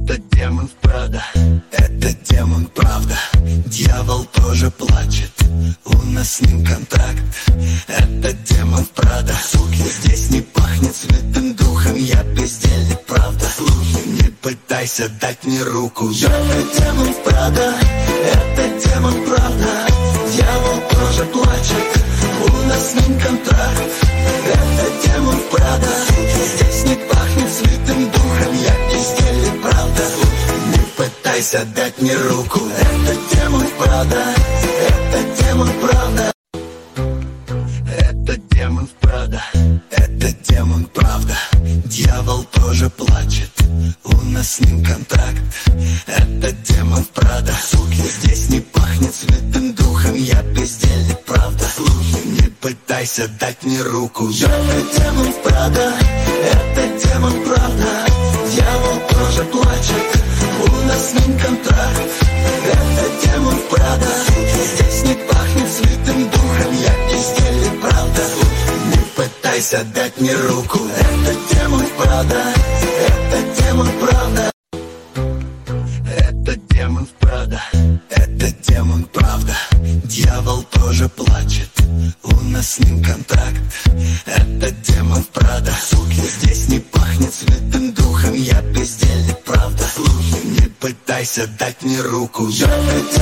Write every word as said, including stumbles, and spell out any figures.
Это демон в Прадо, это демон правда. Дьявол тоже плачет, у нас с ним контракт. Это демон в Прадо, суки, здесь не пахнет святым духом. Я бездельник, правда. Не пытайся дать мне руку. Это демон в Прадо, это демон правда. Дьявол тоже плачет, у нас с ним контракт. Это демон в Прадо, здесь не пахнет святым духом. Я бездельник, правда. Не пытайся дать мне руку. Это демон в Прадо, это демон правда. Это демон в Прадо, это демон правда. Дьявол тоже плачет, у нас с ним контракт. Это демон в Прадо, суки, здесь не пахнет святым духом. Я бездельник, правда. Не пытайся дать мне руку. Это демон в Прадо, это демон правда. Дьявол тоже плачет, у нас с ним контракт. Это демон в Прадо, здесь не пахнет святым духом. Я бездельник, правда. Не пытайся дать мне руку. Это демон в Прадо, это демон правда. Это демон в Прадо, это демон правда. Дьявол тоже плачет, у нас с ним контракт. Это демон в Прадо, суки, здесь не пахнет святым духом. Я бездельник, правда. Не пытайся дать мне руку. Это